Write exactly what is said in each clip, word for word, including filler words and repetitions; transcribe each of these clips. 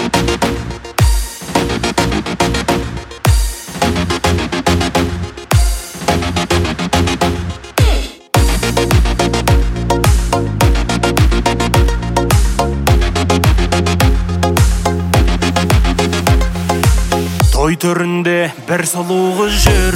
Той төрінде бір сұлу қыз жүр,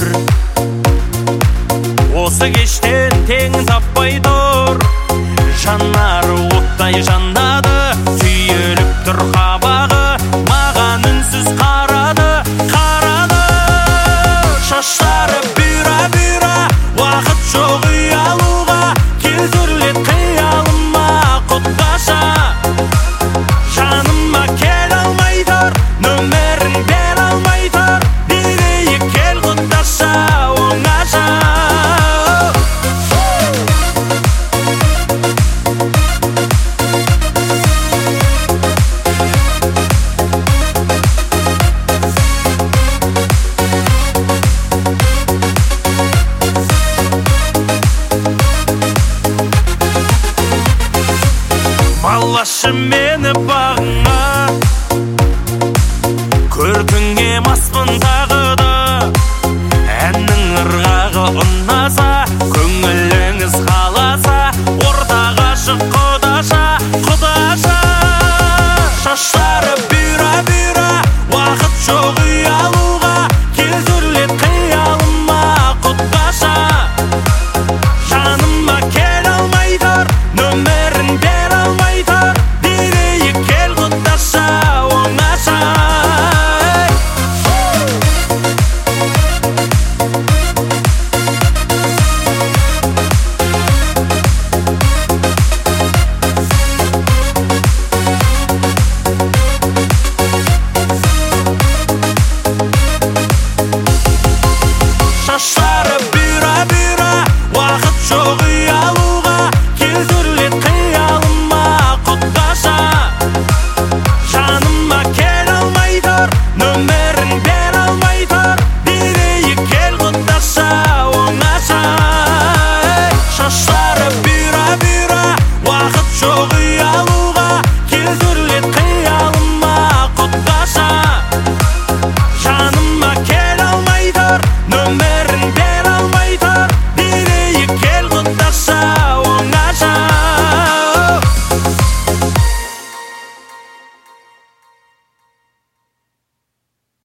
осы кештен теңін таппай тұр. Жанары оттай жанады, түйіліп тұр қабағы, маған үнсіз қарады, қарады. Шаштары бұйра-бұйра, уақыт жоқ ұялуға, келтірлет қиялыма құтташа. Жаныма кел алмай тұр, нөмерін бер алмай тұр, берейік кел құтташа оңаша. Балашы мені бағыңа,